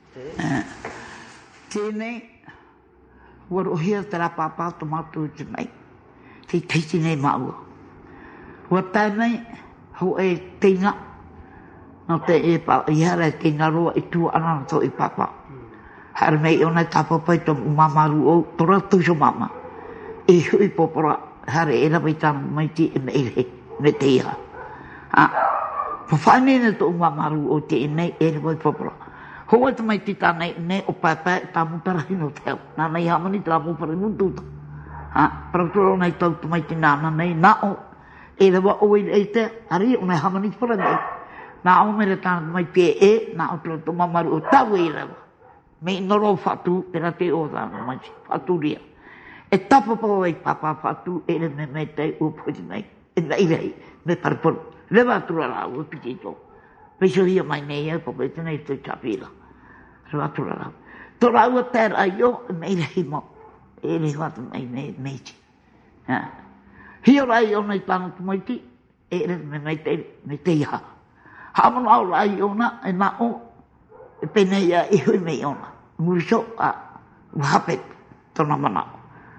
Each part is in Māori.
Tēnei, warohia te la papa tomatu tēnei, te teiti nei maua. Wa tēnei, ho e teina, no te e pa, i hara e teina roa i tua anana to i papa. Hara mei ona tapapai to mamaru o, tora tuso mama. E hui popora, hara e rapai tana mai te e meire, me te iha. Pawhanene to mamaru o te e nei, e rapai popora. Hoa te mai tita nei o paipai e tamu parahino teo. Nā nei hamani te ramu parahino tuta. Paratoro nei tau te mai te nāna nei, nā o e rawa o e te, hari o nei hamani te parahino. Nā o mera tāna mai te e, nā o tō mamaru o tau e rawa. Me noro whatu, e ra te o tāna mai te whatu ria. E tapapau e papa whatu, e re me te o poti nei. E nei rei, me paraporu. Rewa atura rā o piti tō. Peiso hia mai nei e, papa e tēnei tō tapira. Rewa atura rā. Tō rā ua tēra i o, me rei mo. E rei watu mai meiti. Hia rai o nei tāna tu maiti, e re me te iha. Hamana au rai o na, e nā o, e penei a i hui mei ona. Muriso a wahapet tona manao.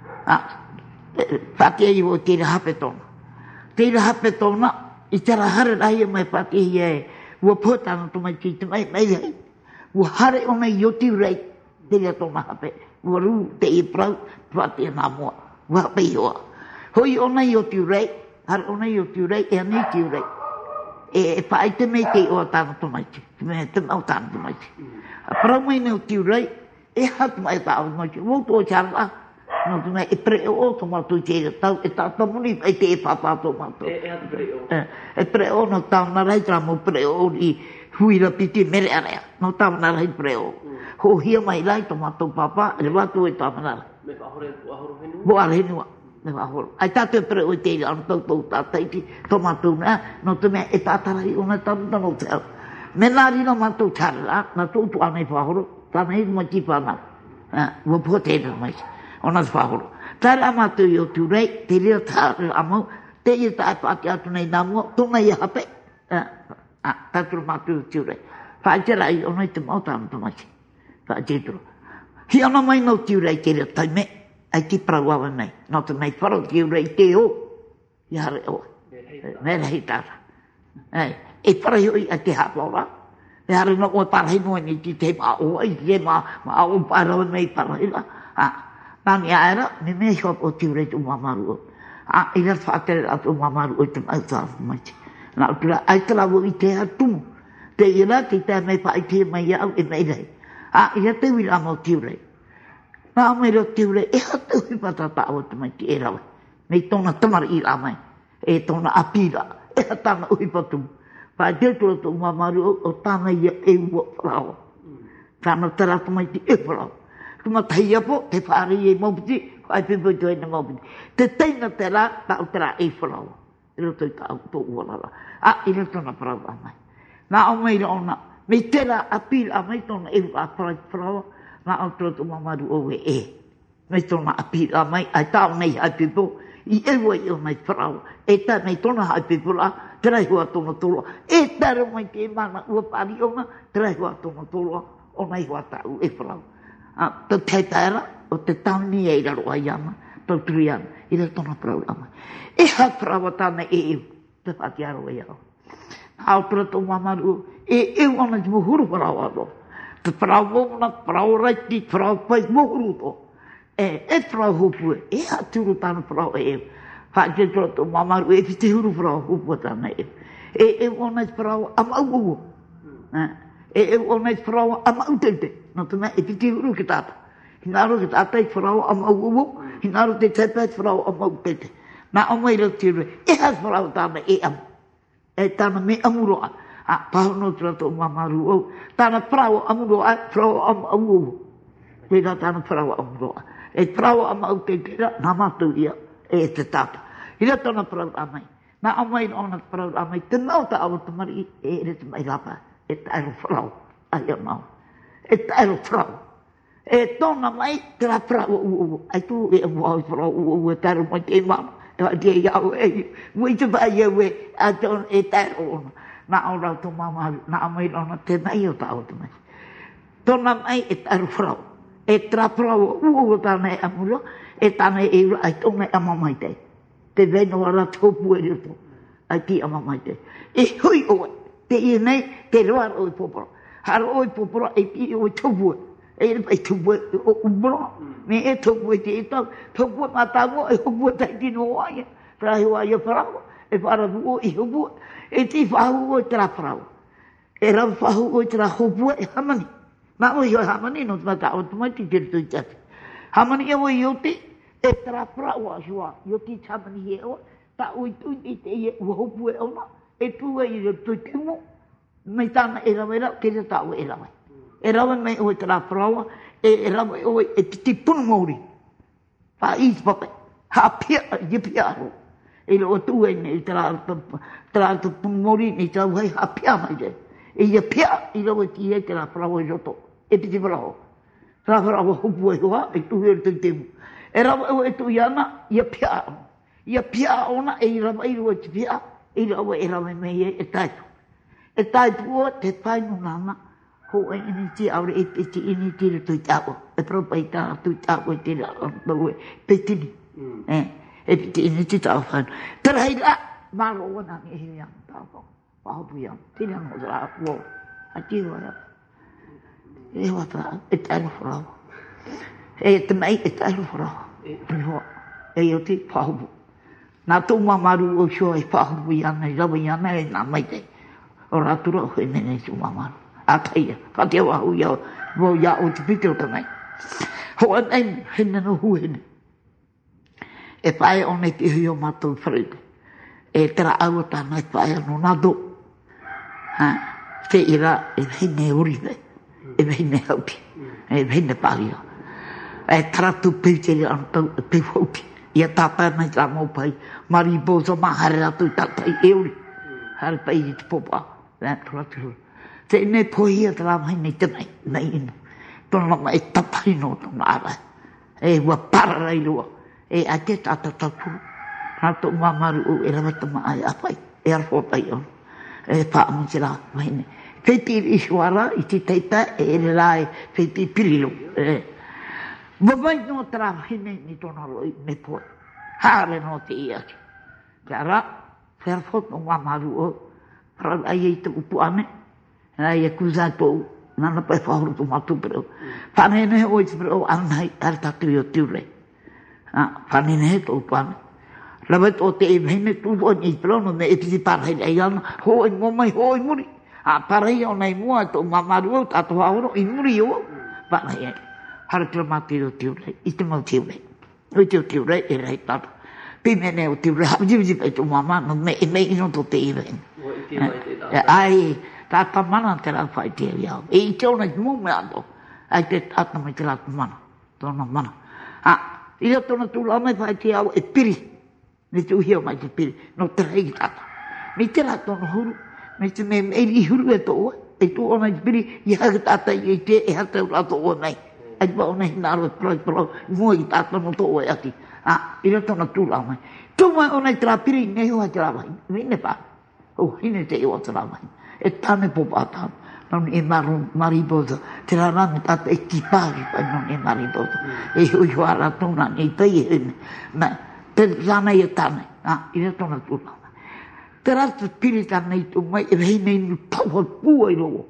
Whatia i o tira hapet ona. Tira hapet ona, i tera hare rai mai pati hi e, ua pōtana to mai ki te mai rei. Ua hare ona i o tiu rei, tira tona hape. Ua ru te i prau, pati nā mua. Ua hape i hoa. Hoi ona i o tiu rei, hare ona i o tiu rei, e anei tiu rei. E whaai te mei te o tāna to mai ki. Te mau tāna to mai ki. A prau mai neo tiu rei, e hatu mai tā au mai ki. Woto o charla, no tu mea e preo o to mātou tēra tau, e tā tamuni e te e pāpā to mātou. E preo. E preo no tāna rei tā mo preo i huira piti mere area. No tāna rei preo. Ho hia mai rai to mātou pāpā, e watu e tāna rei. Me whahore ahoro henua? Bo are henua. Me wahoro. Ai tātou preo i tēra anu tau tātaiti to mātou mea, no tu mea e tātarai o na tāmuta no te au. Me nāri no mātou tāra, na tōtu anei whahoro, tāna hiru mai ki whanau. Ua pua tēra mai. Ona te whahoro. Tāra mātou i o tu rei, te rea tāra amau, te ia tātu ati atu nei nā mua, tōna ia hape. Tātura mātou i o tu rei. Whaitera i ona i te mau tāmuta mai. Whaitera. Hi ana mai no tu rei te rea taime, ai ti prau awa nei. No te nei wharo tu rei te o. I hare o. Me rei tāra. E parahoi a te hapora. E hare no o parahino ni ti te ma o, i te ma o parahoi mei parahila. Nani aera, me me hop o tiu rei tu mamaru o. I rea whaatere atu mamaru o te mau tāwha mai. Nā utura, ai te lawo i te atumu. Te ira, te te mei pa i te mai au e mei rei. I rea te wira mo tiu rei. Nā mei reo tiu rei, e hata hui patata o te mai te e rawe. Mei tōna tamari i rā mai. E tōna apira, e hatana hui patumu. Pai te tura tō mamaru o tāna ia e ua wharawa. Tāna tarata mai te e wharawa. Kuma tahi apo, te whaare i e maupiti, whai pipo i tō ena maupiti. Te teina te rā, tā o te rā e wharawa. I roto i tā au tō uarara. I roto na wharawa mai. Nā o mei rona, me te rā apira mai tōna e wharawa, nā o tura tō mamaru o e. Me tōna apira mai, ai tā o nei hai pipo, i ewa i o nei wharawa. E tā mei tōna hai pipo rā, te rai hua tōna tōroa. E tāra mai te mana ua pari ona, te rai hua tōna tōroa, o nei hua tāu e wharawa. Tō te tēra, o te tauni e raro ai ana, tō turi ana, i re tōna parau ama. E ha parawa tāna e eu, te whaki aro e au. Hau tura tō mamaru, e eu ana te muhuru parau aro. Te parau mōna, parau raiti, parau pai muhuru tō. E parau hupue, e ha tūru tāna parau e eu. Whaki tura tō mamaru, e ki te huru parau hupua tāna e eu. E eu ana te parau ama ugu. E eu ana te parau ama utente. No te mea, e ki te huru ki tāta. Hināro ki tāta i wharau ama ugu, hināro te tepe i wharau ama utente. Nā o mai rau tīre, e has wharau tāna e am. E tāna me amuroa. Pahono tura tō mamaru au. Tāna wharau amuroa, wharau ama ugu. Tēnā tāna wharau amuroa. E wharau ama utente ra, nā mātou ia, e te tāta. Hira tōna wharau amai. Nā o mai rona wharau amai, te mau ta awa tamari, e re te mai rapa. E tāero wharau, ai a mau. E tāero wharau. E tōna mai, te rā wharau uu. Ai tū e wau wharau uu, e tāero mai te mama. E wai te iau e, mui te pai e we, a tōna e tāero ona. Nā o rau tō mamaru, nā o mai rona te mai o tāo te mai. tona mai e taru frau. E tra frau ua tana e amuro, e tana e ura ai tona e amamai te. Te veno ala tōpu e rito, ai ti amamai te. E hui oe, te i nei, te roa oi poporo. Haro oi poporo e ti oi tōpu e. E pai tōpu e o umbro. Me e tōpu e te e tau, tōpu e matango e hopu e tai tino oaia. Prahi oaia frau, e wharabu o i hopu e ti whahu o tra frau. E rau whahu o tra hopu e hamani. Ma o i o hamani no tmata o tumai ti te tui tati. Hamani e o i o te, e tra frau a shua, i o ti tamani e o, ta ui tui i te i e ua hopu e ona, e tua i re tui timo, mai tana e rau e rau, ke te tau e rau. E rau e mai o tra frau, e rau e o e ti punu mauri. Pa i spape, ha pia, i pia aro. E lo tu e ne tra tu punu mauri, ni tau hei ha pia mai te. E ia pia, i lo e ti e tra frau e roto. E piti frau. Tra frau hopu e hoa, e tu e tui timo. E rau e tu iana, ia pia ona. Ia pia ona, e i rau e rau e ti pia, e rau e mei e taitu. E taitu o te painu nana, ho e ini ti aure e ti ini ti re tui tau. E propa i tā tui tau e te rau e petini. E ti ini ti tau whainu. Tera hei la, maro o nani e hei anu tau. Pahopu iam, tira no dra wo. A ti wara. E wata, e tairu whorau. E te mai e tairu whorau. E o te pahopu. Nā tō mamaru o shua e pahopu iana, i rawa iana e nā mai te. O rātura o he mene tō mamaru. A taia, whatea wahu iau, wo ia o te pite o tamai. Ho anei, hene no huene. E pae o nei te hui o mātou wharete. E tera au o tāna e pae anō nado. Te ira e hene uriwe, e hene hauti, e hene pāria. E taratu pētere anō e pēwhauti. Ia tāpai mai tā maupai, mari bōsa mahare atu tātai euri. Hare pai i te popa, taratu. Te ne pohia tā mai nei te nei inu. Tōna ma e tapai no tōna ara. E ua pararai lua. E a te tāta tatu. Nā tō mamaru o e rawa tama ai apai. E arwhotai ono. E pāmu te rā mahine. Wheiti i shuara i te teita e ere rā e wheiti pirilo. Mawai no tā rā mahine ni tōna roi me poe. Hāre no te iaki. Kia rā, wherwhot no mamaru o. Parau ai e te upu ane. Ai e kuzātou. Nana pai whahuru tō matu pereo. Whanene o i te pereo anai ar tatu i o tiure. Whanene tō pane. Rawai tō te e mehine tūro ni pereo no me e piti parhei ai ana. Ho i ngomai, ho i muri. Parhei o nei mua tō mamaru o tātou whahuru i muri o. Whanei ai. Hara tira matu i o tiure. I te mau tiure. O i te o tiure e rei tata. Pimene o tiure. Hapiti pai tō mama no me e mei ino tō te i rei. Ai. Tata mana te rā whai te iau. E i te ona i mō me ato. Ai te tata mai te rā mana. Tōna mana. I a tōna tūla mai whai te iau e piri. Ne te uhia mai te piri. No te rei tata. Me te rā tōna huru. Me te me i huru e tō oe. E tō ona i piri. I haka tata i te e hata ura tō oe mai. Ai pa ona i nāro e prai. Mua i tata no tō oe ati. I a tōna tūla mai. Tō mai ona i te rā piri. Ne hoa te rā mai. Mine pa. O hine te iwa te rā mai. E tāne popa tāna, non e maribosa, te rarame tata e kipari pai non e maribosa. E hui huara tōna nei pai e hene. Te rana e tāne, i re tōna tūna. Te rata piri tāna i tō mai, e hene inu tawa pua i rogo.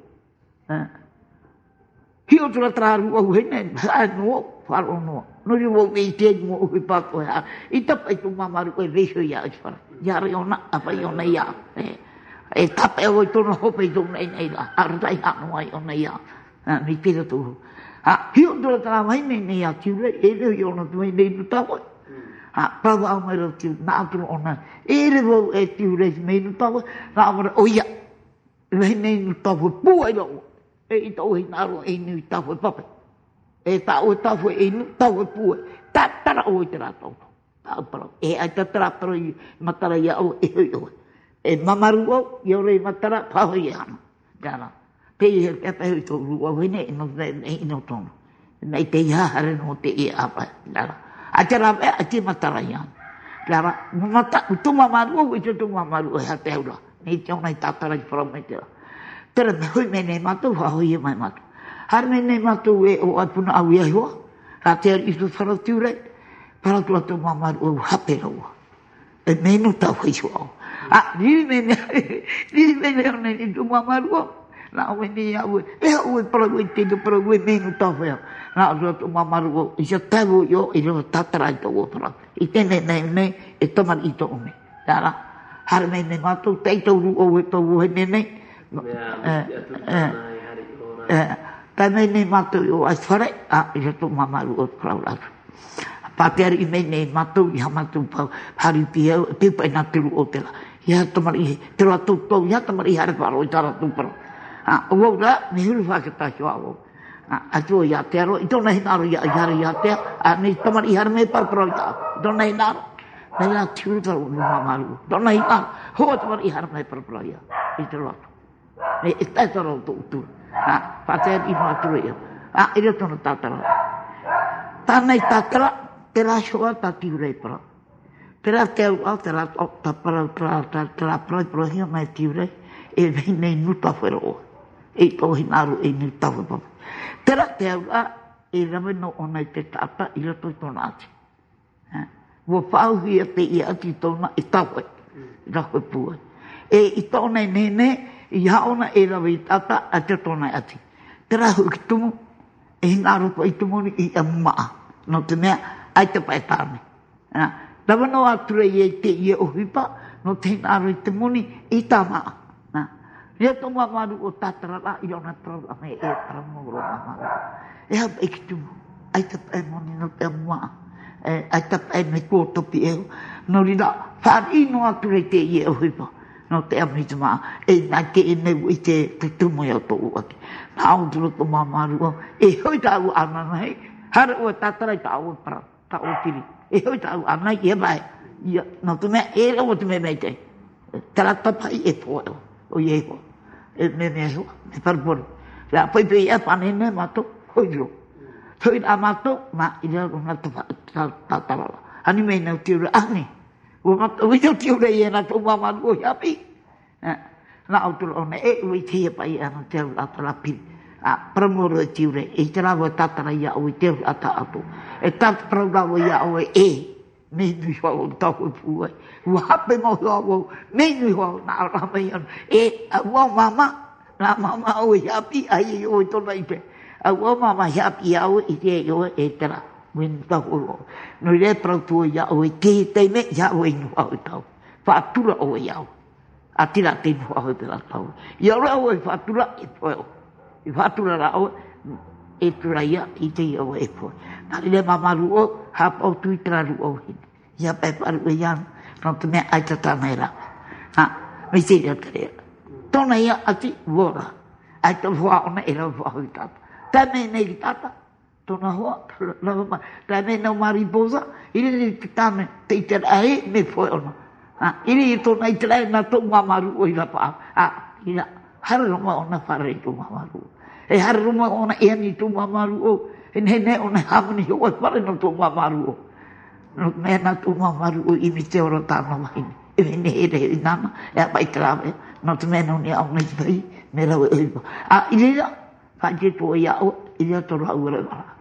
Hio tura traru au hene, hae noa, wharo noa. Nori wau e te mo ui pāko e hara. I tapa i tō mamaru e reisho ia i whara. Iare ona, apai ona ia. E tapa e oi tōna hope i tōna nei la. Aratai hano ai o nei a. Mi pira tōhu. Hio tura tā mai nei a tiure. E reo i ona tūmei nei nu tawa. Pau au mai rau tiure. Nā tūna ona. E reo e tiure mei nu tawa. Nā amara oia. Mei nei nu tawa. Pua i rau. E i tau hei naro e nu i tawa pape. E tā o tawa e nu tawa pua. Tā tara o i te rā tau. Tā parau. E ai tā tara parau i matara ia au e hui oi. E mamaru au, i ore i matara, paho i hana. Gara. Pei he kia pehu i tō rua wene, i no tono. Nei te ihahare no te i apa. Gara. A te rawe, a te matara i hana. Gara. Tō mamaru au, i tō mamaru au, ha te haura. Nei te ona i tātara i wharamai te ra. Tera me hui me nei matu, ha hui e mai matu. Harme ne matu e o apuna au ia hoa. Ka te ari isu wharatiu rei. Paratu atu mamaru o hape raua. E menu tau hei hoa. Niri mene o nei ni tu mamaru o. Na oe ni au e. E au e paragu e tino paragu e menu tau hei. Na o tu mamaru o. I se tavu yo i reo tatarai tau o paragu. I tene nei e tamari i tau ne. Tara. Harme ne matu teitau ru o e tau o he nei. Tai mei nei mātou i o aiswhare, i rato mamaru o prauratu. Pāteari i mei nei mātou i hamatu pau hari piau, piupai nā tiru o tela. Ia tamari, tera tūtou, ia tamari hare wharo i tara tūparo. O ra, me huru whakatahi o au. Atu o ia te aro, i tōna hinaro i hare ia te, nei tamari hare me parparo i tāu. I tōna hinaro, me nā tiru taro no mamaru. Tōna hinaro, hoa tamari hare me parparo i te roto. Me e tātara o tō Pātea i mātua eo. I reo tōna tātara. Tānei tātara, te rā shoa tā tiurei para. Te rā te au, te rā tā parai prohia mai tiurei, e vei nei nuta whera o. E tōhi nāru e nei tawa papa. Te rā te au, e rawe no o nei te tāta, i rato i tōna ati. Wo whauhi a te i ati tōna, i tawa, i rawe pua. E i tōna nene, i haona e rawe i tata a te tōnai ati. Te rahu ki tumu, e hinga rupa i tumuni i a maa. No te mea, ai te pai tāne. Rawa no ature i e te i e ohipa, no te hinga ru i te muni i tā maa. Rea tō mamaru o tātara la, i ona trau a me e paramoro mamaru. E hapa i ki tumu, ai te pai moni no te maa. Ai te pai me kōtopi eo. No rina, whaari no ature i te i e ohipa. No te amita maa, e nā ke e neu i te tumu i au tō uake. Nā au tūro tō mamaru o, e hoi tā au anana hei, hara ua tātarai tā au para, tā au tiri. E hoi tā au anana i e mai, no te mea, e reo te mea mei te. Tara tapai e pō eo, o i e hoa. E me mea hoa, me paraporo. Rea paipe i e panene mato, hoi ro. Hoi rā mato, ma i reo ngā tātarala. Ani mei nau tiura, ani. Ui tau tiure i ena tō mamaru o hiapi. Nā autoro ona e ui tia pai ana te au atara piri. Pramoro e tiure, e te rawa tatara ia o i te au ata ato. E tata praurawa ia o e me nui hoa o tau e pūai. Ua hape mo hoa o me nui hoa o nā rama i anu. E ua mama, nā mama o hiapi, ai o i tona ipe. Ua mama hiapi au i te o e te rawa. When tau o no re prautu ia o te me ia o inu au tau fatura o ia atira te no au te tau ia o fatura e po i fatura la o e traia i te o e po na le mamaru o ha o tu traru o hin ia pe paru ia no te me ai tata mera me se ia te tona ia ati vora ai te voa ona era voa o tata tame nei tata tona hoa, tā me nau mariposa, iri ni te tāme, te itera ae, me poe ono. Iri i tōna itera ae, nā tō mamaru o ira paa. Ira, hararoma ona whare i tō mamaru. E hararoma ona ea ni tō mamaru o, e ne ona hamani ho, e whare no tō mamaru o. No mea nā tō mamaru o, imi te ora tāna mahini. E me ne ere i nāna, e apai terawe, no te mea nau ni au nei pai, me rau e oipa. Iri ra, whaje tō ia o, iri a tō rau ura wara.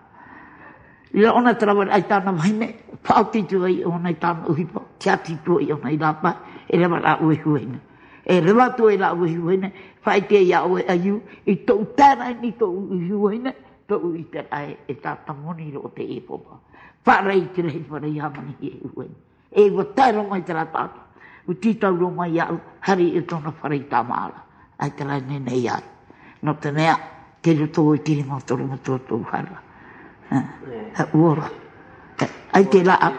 Ia ona trawa ai tāna mahine, whaoti tu ai ona i tāna uhipa, tia titu ai ona i rāpa, e rewa rā ue huene. E rewa tu e rā ue huene, whai te ia oe aiu, i tō tāna ni tō ue huene, tō ui te ai e tāta moni ro te e popa. Whārei te rei whare i hamani i e huene. E wa tairo mai te rā tāta, u titau ro mai au, hari e tōna whare i tā maara, ai te rā nene i ai. No te mea, te ruto i tiri mātoro matua tō whara. Uora. Ai te raa.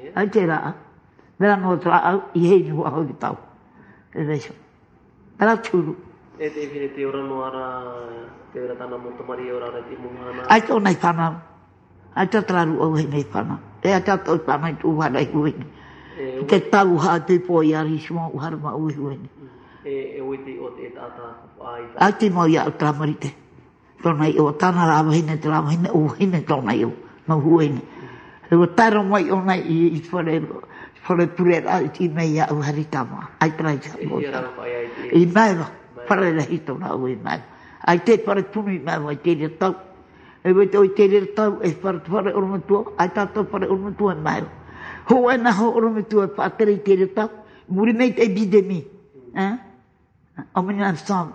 Mera no tra au, i hei ni hua hau ki tau. E reiso. Mera tūru. E te whine te ora no ara, te ora tāna mo tamari ora ara te mungana. Ai tō nei whanau. Ai tā traru au hei nei whanau. E a tā tau whanau i tū hana i hueni. Te tau haa te po i ari suma u harama u hueni. E oiti o te tāta ai. Ai te mau ia au tramarite. Tōna i o tāna rāwahine te rāwahine o hine tōna i o, no huene. E o tāra mai o nei i whare purera i ti mei au hari tama. Ai trai sa o. I mai wa, whare la hito na o i mai. Ai te whare tunu I mai te rea tau. E wei te oi te rea tau e whare oromatua, ai tātou whare oromatua e mai. Ho e naho oromatua e whaatere I te rea tau, muri mei te bidemi. O mena song,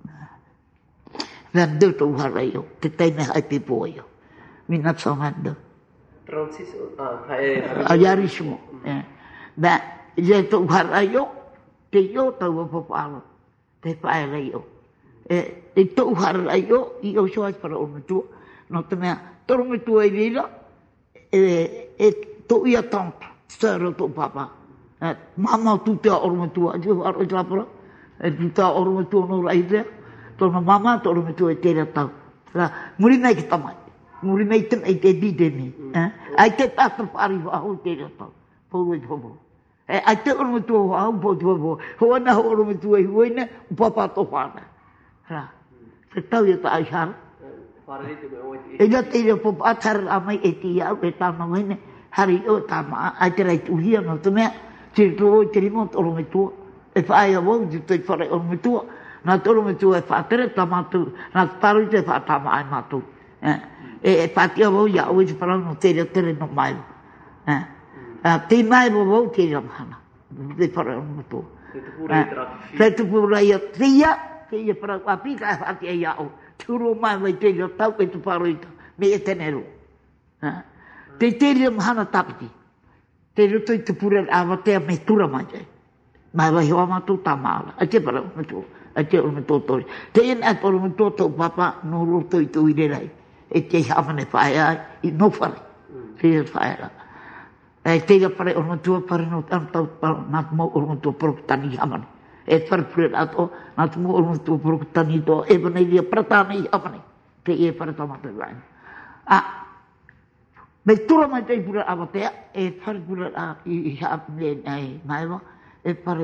Van dut o hara io, te teine hai pe po io. Mina song handa. Francis, Ayarismo. Ba, je to hara io, te io tau papalo, te whaera io. E to hara io soai para oromatua, no te mea, toromatua I rira, e to ia tonta, sara to papa. Mama tu te oromatua, jo haro japara, e tu te oromatua no raidea, tona mama to oromatua e tere tau. Muri nei ki tamai, muri nei tem e te bidemi. Ai te tata pari waho tere tau, pōru e tobo. Ai te oromatua waho po tobo, ho ana ho oromatua I huene, upapa to whana. Te tau ia ta aihara. E nga te rea popo atara a mai e ti au e tāna wene, hari o tāma ai te rei tuhia no te mea, te roi te rimo te oromatua, e whaai a wau te te whare oromatua, nā te oromatua e whaatere tā mātou, nā te paru te whaatama ai mātou. E whaatia wau ia au e te parau no te rea tere no maiwa. Te maiwa wau te rea mahana, te whare oromatua. Te tupura ia tia, te ia parau apika e whaatia ia au. Turo mai mai te rea tau e tu paru ita, me e tenero. Te te rea mahana tapiti. Te roto I te pura awatea me tura mai te. Mai wahi hoa mātou tā maala. A te para umatua. A te umatua tori. Te ena para umatua tau papa no roto I tu irerei. E te hamane whae ai. I no whare. Te whae ai. E te rea para umatua para no tau nā te mau umatua porokutani hamane. E whare pura ato nā te mau umatua porokutani to e wana iria pratani hamane. Te e para tamata rai. Me tura mai te pura awatea, e whare pura I haapne ai maiwa, e whare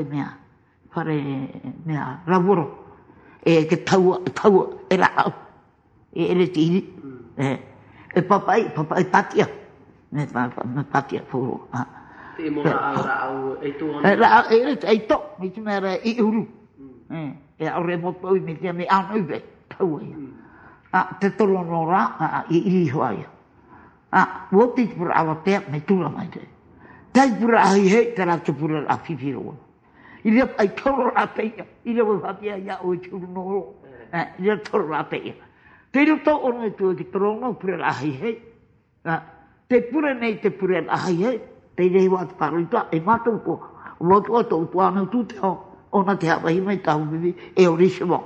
mea raworo, e ke taua, e rao, e ere te iri, e papai patia, me patia furu. Te mora rao, e tu ana? Rao, e ere te eito, me te mea rea I uru, e aure moto I me te me anuive, taua ia. Te toro no ra, I iri hoaia. Wo te pura awatea me tura mai te. Tai pura ahi hei te rata pura a whiwhiroa. I rea ai toro a teia. I rea whatia ia o I turu noro. I rea toro a teia. Te roto ono e tua ki torono pura ahi hei. Te pura nei te pura ahi hei. Te rei wā te paruita e mātou ko. Watu o tau tuana tu te ho. Ona te hawahi mai tahu bibi e o risimo.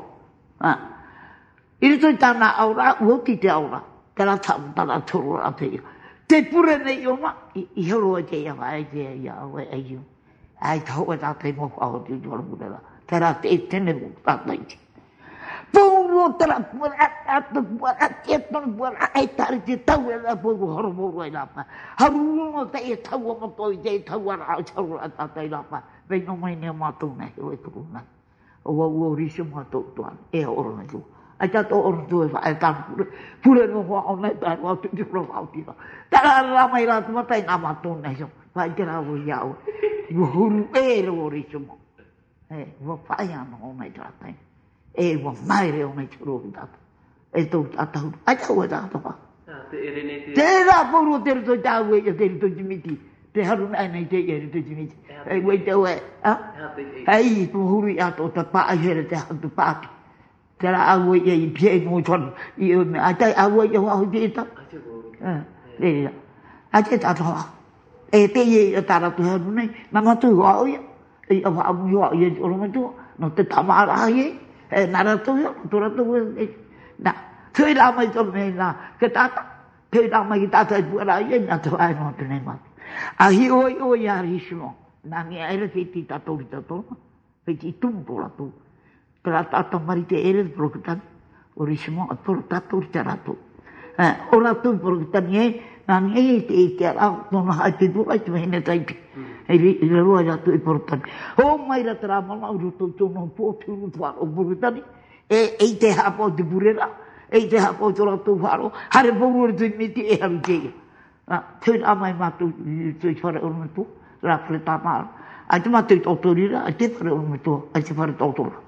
I rito I tāna aura, uoti te aura. Tera tāmutara toro a te ia. Te pure nei oma, I horo e te ia whae te ia awe e iu. Ai tau e tā te moku aho te utuara purera. Tera te e tene mo tātai te. Pōro tera pura ata pura te tonu pura e tari te tau e la pōru horo moro e lapa. Haruno te e tau o mato I te e tau ara au tauru a tātai lapa. Vei no mai nea mātou nei o e tuku nei. O wau o risio mātou tuan e oro nei tu. Ai tato oro tu e whae tāna pure no hoa o nei tai wau tu tiro wau tira. Tara rama I rātu matai ngā mātou nei so. Whae te rāu I au. Huru e reo risio mo. Wa whae ana o nei tātai. E wa maere o nei tiro I tātou. E tau tātou. Ai tau e tātou wha. Te ere nei te... Te rā pōru te rito tāu e te rito jimiti. Te haru nei nei te e rito jimiti. E wei te oe. Hei, tu huru I ato ta paa here te hatu pāki. Tera awe ia I pia I mo tonu. I o me atai awe ia wahu te eta. Reira. Ate tato hoa. E te ie I taratu haru nei. Mamatu hoa o ia. E awa amu hoa ia I oromatua. No te tamara ai e. Naratu ia. Toratu ia. Na. Tui la mai tonu me na. Ke tata. Tui la mai ki tata I puara ia. Na tu ai no te nei matu. Ahi oi oi a risimo. Na ni aere te ti tato ki tato. Pe ti tumpo la tu. Tera tata mari te ere te porokutani. O risimo a toro tato te rato. O rato porokutani e, nani e te ara, tona hai te dura I te mehine taiti. E le roa rato I porokutani. O mai ra tera mana o roto I tono po tūru tuaro porokutani. E te hapo te burera. E te hapo te rato wharo. Hare pouru te miti e haru te ia. Tēn amai mātou I whare ormatua. Rā whare tā māra. Ai te mātou I tōtorira, ai te whare ormatua, ai te whare tōtora.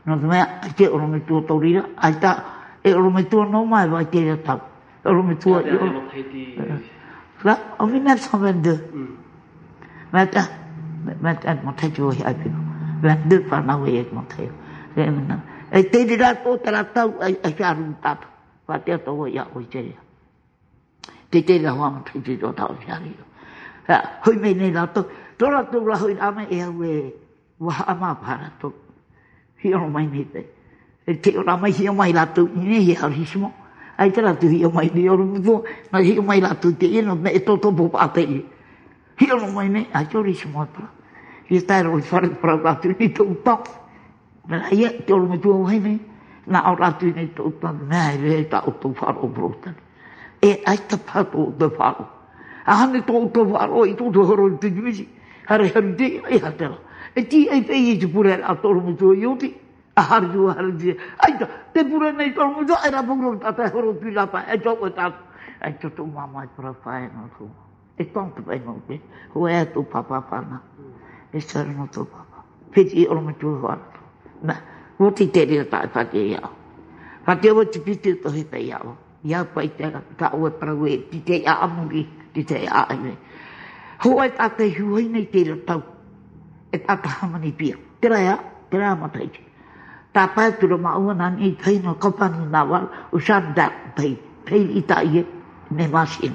no te mea, ke oro me tua taurira, ai ta, e oro me tua no mai vai te rea tau. Oro me tua, la, o mi nat sa vende. Mata, mo te tua hi ai pino. Vende pa na we mo te. E te dira to tara tau, ai fiaru tata. Pa te ato ia o i te rea. Te dira hoa mo te tua tau fiari. Hui me nei lato, tora tu la hui ame e au e waha ama para to. Hio mai ni te. E te ora mai hio mai lato, ine hi harisimo. Ai te ratu hio mai ni oro mutu, na hio mai lato te ino, me e toto popa te i. Hio mai ne, ai te orisimo atra. Hio tai roi whare para ratu ni to upa. Mena ia, te oro mutu au hei ne, na au ratu ni to upa, mea e rei ta uto wharo brotani. E ai ta pato o te wharo. Ahane tō wharo i tō horo i te nimisi. Hare haru te, ai hatera. E ti ai pei i te pure a tōru mutu i oti. A haru tu haru te. Aita, te pure nei tōru mutu, ai rapuro tata horo tu lapa, e tō e tātu. Ai tō tō mamai para whae no tō. E tōnta pai no te. Ho e tō papa whana. E sara no tō papa. Peti i oro mutu i hara tō. Na, wo ti te rea tae pate i au. Pate o ti piti o tohi pei au. Ia pai te ka ue parau e ti te a amuri. Ti te a ane. Ho e tātai huai nei te tau. E tātai hamani pia. Te rea mataiti. Tā pai tura maua nani i pei no kopani nā wala. Usan da pei. Pei i ta ie. Ne masin.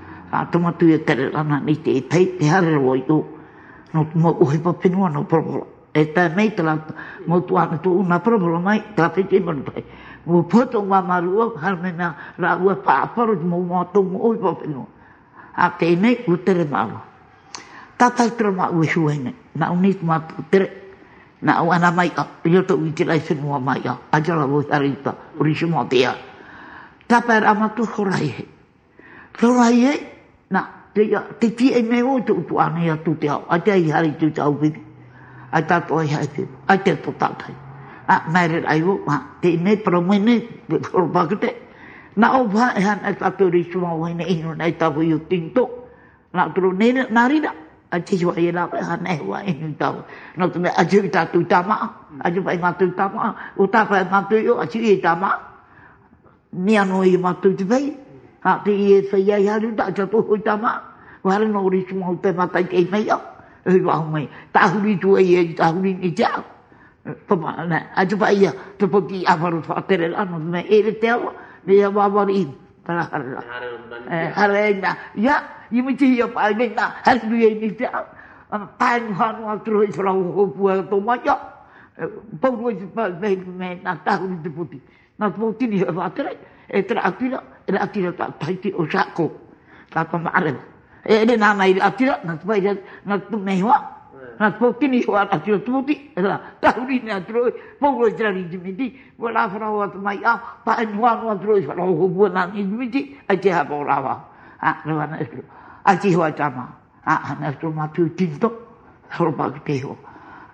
A tomatu e tere rana ni te pei. Te hare roi o. No mo uhepa penua no probola. E tā mei te lata. Mo tuana tu una probola mai. Tā pei te manu pai. Mo poto ngā marua. Harme mea rā ua pāparo. Mo mātongu uhepa penua. A tēnei u tere maua. Tātai tere maua e huai nei. Nā unit mātu tere. Nā u ana mai a. Ioto i te lai whenua mai a. Ajala voi harita. Urishi mō te a. Tāpai ramatu horai he. Horai he. Nā. Te ti e me o te utu ane a tu te au. A te ai hari tu te au pipi. Ai tātou ai hai pipi. Ai te to tātai. A mere rai o. Tēnei paramene. Horopakete. Nā o wha e hana e tātou risu mau hene ino nei tāpu i o tinto. Nā toro nene nā rira. A te hua e rāwe hana e hua ino tāpu. Nā tome a tiu i tātou i tāmaa. A tiu pai mātou i tāmaa. O tāpai mātou i o a tiu i tāmaa. Ni anō i mātou te pei. Nā te i e whai ai haru tā tātou i tāmaa. O hara no risu mau te matai kei mei au. E wahu mei. Tāhuri tu e i tāhuri ni te au. Toma, nē. A tiu pai ia. Te poti a waru whaatere rano. Me ere te awa. Mea wawari in, para harara. Hara e nā. Ia, i miti hi a pai nei nā. Haru e ni te au. Tāinu hanu aturo i wharau hopu a tō mai au. Pauru e te pai me nā tāhuri te poti. Nā poti ni he wātere. E tera atira. E ra atira tā taiti o sāko. Tā pa maarewa. E re nā mai atira. Nā te pai nā tu mehua. Nā poti ni hoa atira tu poti. E ra tāhuri ni aturo. Pauru e tera riti miti. Wa la whanau atu mai a. Pa e nuanu aturo i whanau hopu nā ni miti. Ai te hapa o rawa. Rewana e tiro. Ai te hoa tama. Hana e tiro mātu tinto. Horopa ki te hoa.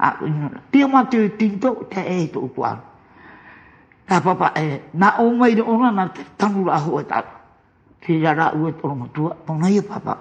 Tia mātu tinto te e to upuanu. Tā papa e. Nā o mai de ona nā te tanu la hoa tātu. Te rara ue toro matua. Tōna ia papa.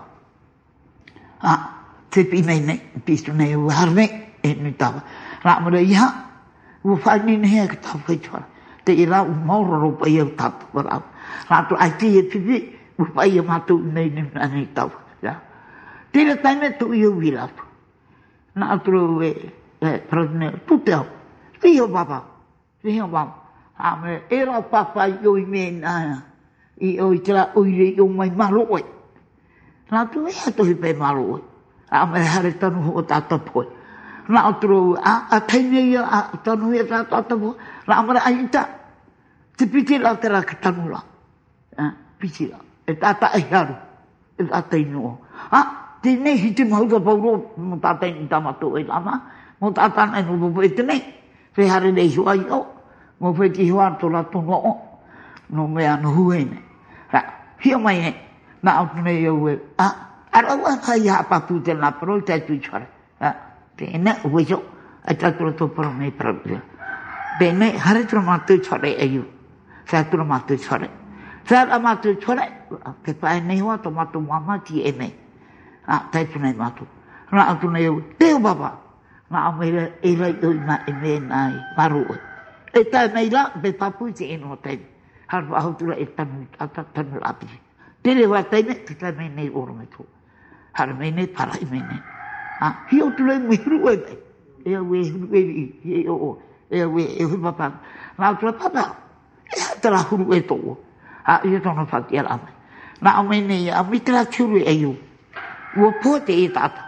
Te pi mei nei. Pistu nei ue harne. E ni tawa. Nā mara iha. Ua whai ni hea ka tau whaituara. Te i rau mauraro pa ia tātu parau. Rātu ai te e pipi. Ua whai ia mātou nei ni nei tau. Tēra taime tu i au i rātu. Nā aturo e. Pratinea. Tu te au. Whiho papa. Whiho papa. Ame e rau papa i oi me nāia. I oi tera oire i o mai maro oi. Rātu e hatohi pe maro oi. Ame hare tanu ho tātapoi. Nā aturo a taine ia a tanu ia tā tātapoi. Nā amara aita. Te piti la tera ka tanu la. Piti la. E tāta e haru. E tāta ino. Te nei hi te mahuta pauro. Mo tāta i tamato e lama. Mo tāta nei no popo e te nei. Whe hare nei hua i o. Mo whe ti hua to la tono o. No mea no huene. Hia mai e. Nā autu nei au e. Arau a kai ha papu te la pro te atu i chore. Tēne uwejo. A tātura tō paro nei parapia. Bene hare tura mātou chore e iu. Whea tura mātou chore. Whea mātou chore. Pe pae nei hoa tō mātou mama ti e nei. Taitu nei mātou. Nā autu nei au. Teo papa. Nā au meira e rei oi ma e me nai. Maru oi. E tai mai la, be papu te eno tai. Haru ahutura e tanu api. Tere wa taine, te tai mai nei oro me tō. Haru mai nei, parai mai nei. Hi o tule mihiru e mai. E a we hiru e ri, e o. E a we e hui papa. Nā tura papa, e a tera huru e tō. I e tōna whati ala mai. Nā o mai nei, a mi tera turu e iu. Ua pōte e tāta.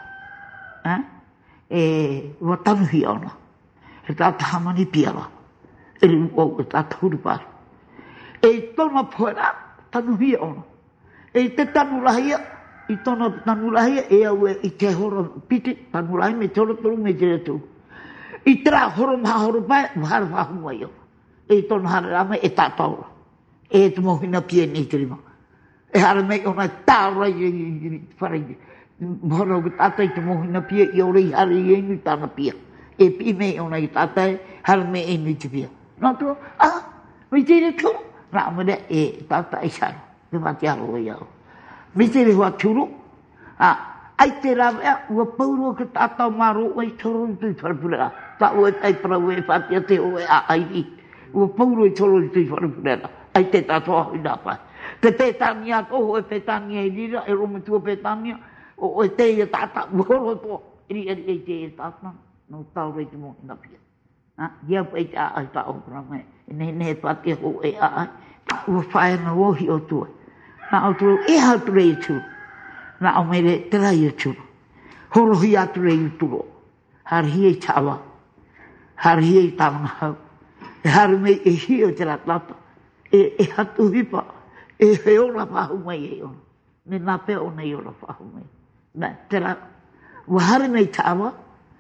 Ua tanuhi ona. E tāta hamani piara. E ri o e tāta huru pāru. E tōna pōra, tanuhi ona. E te tanulahia, i tōna tanulahia, e au e i te horo piti, tanulahia me tōra tōru me tere tū. I tera horo maha horo pai, mahara whahunga i ona. E tōna hara rama e tātaura. E te mohina pia nei te rima. E hara mei ona tāra i wharai. Mohara o tātai te mohina pia i ore i hara i enu tāna pia. E pi mei ona i tātai, hara mei enu te pia. Nā tō, me tere tū. Nā mene e tātai shara. Te mati aro e au. Me tere hua tūru. Ai te rawea, ua paurua ka tātau maro ai toro i tui wharapurera. Tā ue tai parau e whatia te oe a airi. Ua paurua i toro i tui wharapurera. Ai te tātou ahui nā pai. Te pētania toho e pētania i rira, e romatua pētania, o e te ia tātau, uoro tō, eri e te e tātau, no tau rei te mōi na pia. Ia pai te ai tā o prame, e ne pātia ho e ai, ua whae na wohi o tua. Nā o tūro, e hatu rei tūro. Nā o mere, te rai e tūro. Horohi atu rei tūro. Harihi e tāwa. Harihi e tāwana hau. E haru mei e hi o te ratata. E hatu hipa. E he ora whahu mai e ona. Me nā pe ona i ora whahu mai. Nā, te ra. Ua haru mei tāwa.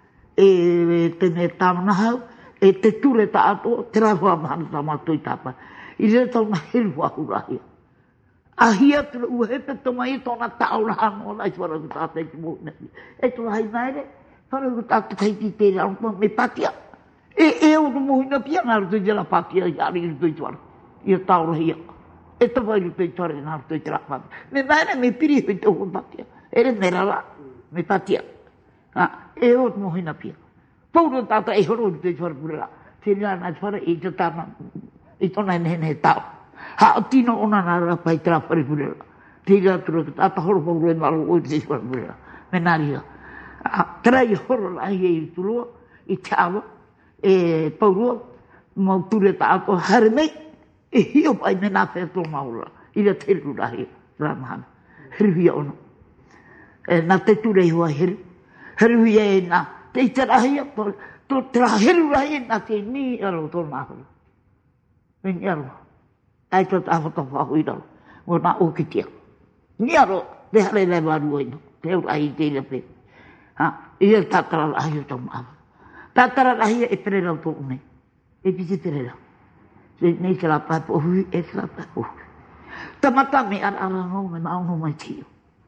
E te me tāwana hau. E te ture ta ato. Te ra hua mahana tā mātui tāpa. I rea tauna heru wahu rahia. Ahia tura ua hepe toma i tōna tāura hano lai whara ku tātai ki mōhina. E tura hai maere, whara ku tātai kai ti tere anpa me patia. E o tu mōhina pia ngā rutu jela patia i ari rutu i tuara. I a tāura hia. E tawai rutu i tuara i ngā rutu i tera patia. Me maere me piri hui te hon patia. E re mera la, me patia. E o tu mōhina pia. Pauro tātai e horo rutu i tuara purera. Tēnā nā tuara i te tāna, i tōna nene tau. Ha o tino ona nā rapa i tera wharipurera. Tira tura ka tāta horo pauro e maro o te wharipurera. Me nā ria. Tera i horo lahi e i turua, i te awa, e paurua, mau ture tāto hare mei, e hio pai me nā whetō maura. I rea teru rahi, rāmahana. Heruhia ono. Nā te ture i hua heru. Heruhia e nā te itarahia, tō te rā heru rahi e nā te ni aro tō nāhuru. Me ni aro. Ai tō tāwhata whahui rau. Mō nā okitia. Ni aro, te hare lai waru oino. Te ura i te ira pe. I ea tātara rahi o tō maawa. Tātara rahi e pere rau tō une. E pisi pere rau. Nei te la pai pohui, e te la pai pohui. Tamata me ara ngau me maono mai tio.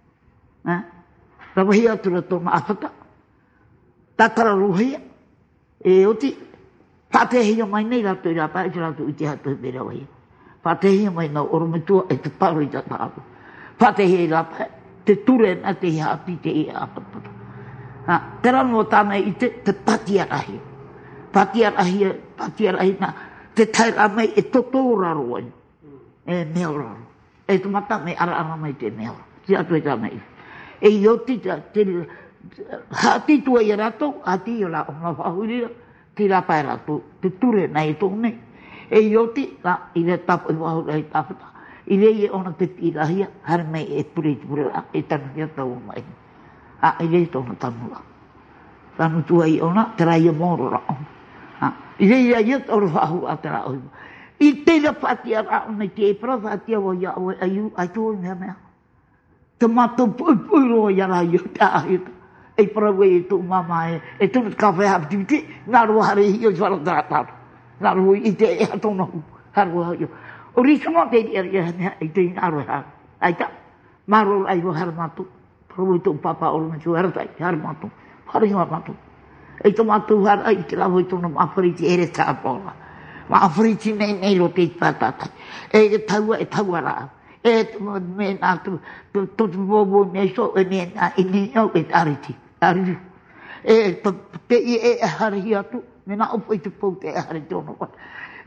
Rawahi atura tō maafata. Tātara rohia. E oti. Pātehia mai nei rato i rapa, e te rato i te hatu i pera wahi. Pātehia mai nau orometua e te paro i tata apu. Pātehia i rapa, te ture na te hati te e apapata. Te rano tāna i te patia rahi. Patia rahi na te taira mai e toto raro ai. E mea raro. E te mata me ara mai te mea raro. Te atu e tā mai. E i oti te hati tua i rato, hati i la ona whahurira. Te rapa e rato, te ture nei tōne. E i oti, i re tapo i wahura i tāwhata. I re i ona te tirahia, hare mei e pure i purera, e tanuhia tau mai. I re i tōna tanura. Tanu tua i ona, te rai e mōro rao. I re i a iat oro wahu a te rao. I te ra whatia rao nei te e pra whatia wa ia oe aiu, ai tō i mea mea. Te mato pui roa i ara i o te ahita. E parawe e tō mama e tōna kawhai hapitipiti, nā roa hare hi o wharatara. Nā roa i te e hatona hu, haro hau. O risuma te i te nā roa hara. Aita, maro ai o hara matu. Parawe tō papa o runa tū haratai, hara matu. Hara hiwa matu. E tō matu hara i te lau i tōna maawhariti ere tāpora. Maawhariti nei ro te pātātai. E taua rā. E me nā tō mōmō me so e me nā ini au e ariti. Ariru. E te i e harihi atu, me nā opo i te pou te e hari tōna wata.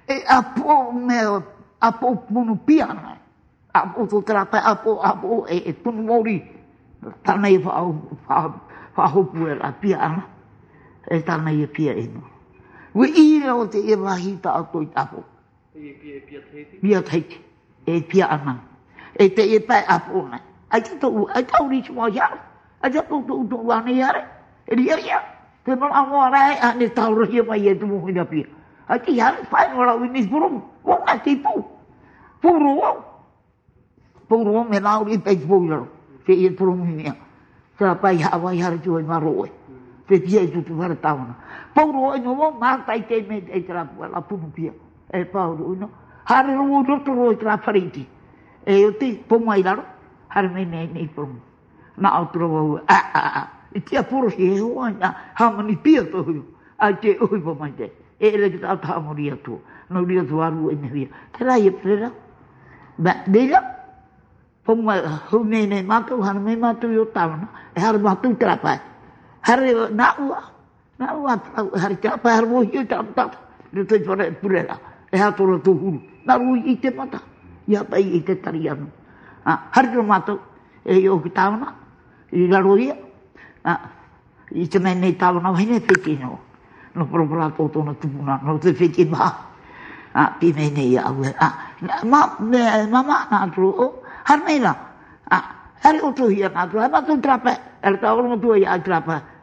E apo me apo punu piana. Apo tu trata apo e punu mori. Tanai fa hopu la piana. E tanai pia ino. We ira o te e wahita ato I tapo. Pia teiti. E pia ana. E te e pai apo na. Ai tau ni chua ya. Ai tau tu wane yare. E ria ya. Te mana mo rai ane tau rohia mai e tu mo ina pia. Ai te yare pai no la winis burum. Wo na te pu. Puro. Puro me na uri pe puro. Te e puro mi. Sa pai hawa yare tu ma roe. Te pia tu tu var tauna. Puro e no mo ma tai te me e tra la punu pia. E Paulo no. Hare ro do ro tra fariti. E o te po mai laro. Hare me nei pum. Na outro e tia puro se o na ha mani pia to. A te oi po mai te. E le ta ta moria tu. No ria tu aru e ne. Tera e prera. Ba dela. Po mai ho ne matu hare me matu yo tauna. E hare matu tra pa. Hare na ua hare tra pa hare mo yo ta. Le te purera. E ha toro tu huru. Na rui I te mata. Ia pai I te tariano. Hari toro mato. E o ki tauna. I la roia. I te mene tauna. Hine whiti no. No propora toto na tupuna. No te whiti maha. Pi mene ia aue. Mama na atro. Har meina. Hari o tu hia na atro. Hai matu trapa. Era tauro matua ia trapa.